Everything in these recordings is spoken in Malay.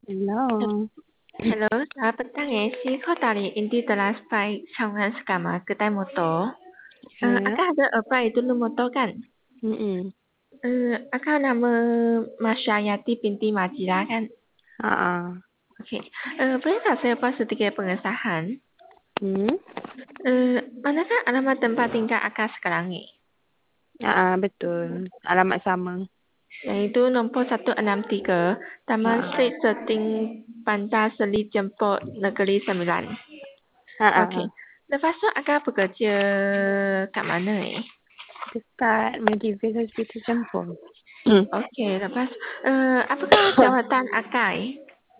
Hello. Hello, selamat petang Kau dari Indi telah spy cawangan sekarang kedai motor. Ya. Akak ada apply dulu motor kan? Mm-mm. Akak nama Masya Yati binti Majira kan? Ha. Okey. Boleh tak saya buat sedikit pengesahan? Hmm. Manakah alamat tempat tinggal akak sekarang ni? Betul. Alamat sama. Iaitu nombor 163, Taman Street Seting Bandar Seri Jemput Negeri Sembilan. Okey. Lepas tu akak bekerja kat mana Dekat Medivale Hospital Sempurna. Okey, lepas apakah jawatan akak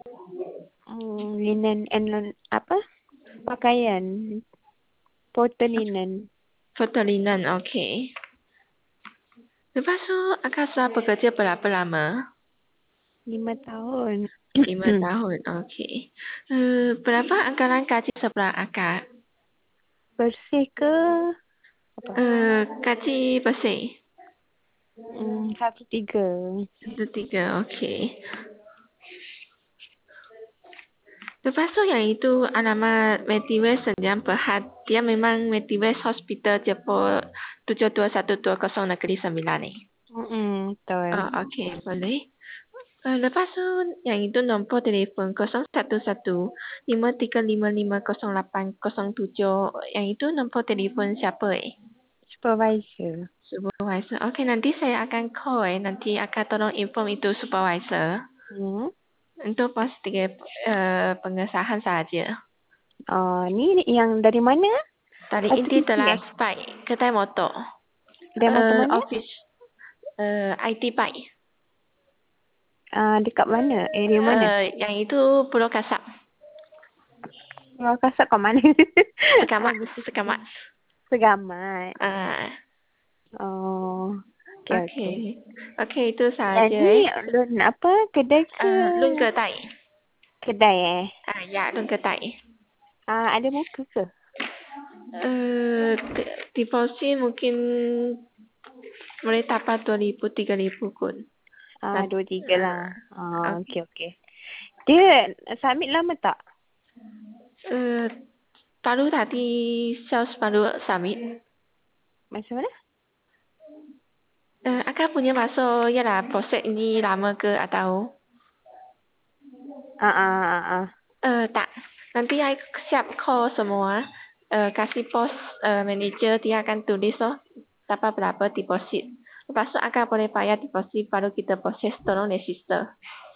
Linen and apa? Pakaian. Porter linen. Fotolinan, okey. Lepas tu akak sudah bekerja berapa lama? 5 tahun. 5 tahun, okey. Berapa anggaran gaji sebulan akak? Bersih ke? Apa? Gaji bersih? 1.3. 1.3, okey. Lepas tu yang itu alamat Medivale Senyam Berhad. Dia memang Medivale Hospital Jepur 72120 Negeri Sembilan ni. Betul. Okey, boleh. Lepas tu yang itu nombor telefon 011-5355-0807. Yang itu nombor telefon siapa Supervisor. Supervisor. Okey, nanti saya akan call nanti akan tolong inform itu supervisor. Untuk pas sedikit pengesahan saja. Ni yang dari mana? Dari inti telah spy kedai motor. Kedai motor mana? Office IT bike. Dekat mana? Area mana? Yang itu Pulau Kasab. Pulau Kasab kat mana? Sekamat. Segamat. Okey. Okey, itu saja. Ni lun apa? Kedai ke? Lun kedai. Kedai Ya, lun kedai. Ada muka ke? Deposit mungkin boleh dapat 2,000, 3,000 pun. 2-3 lah. Okey. Dia submit lama tak? Baru tadi sales baru submit. Macam mana? Akak punya masuk ialah proses ini lama ke atau? Tak. Nanti I siap call semua. Kasih pos manager, dia akan tulis dapat berapa deposit. Lepas tu akak boleh bayar deposit baru kita proses tolong register.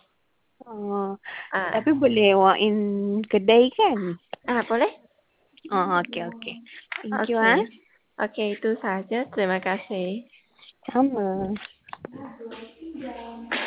Tapi boleh walk in kedai kan? Boleh? Okey. Thank you Okey, itu saja. Terima kasih. Sama.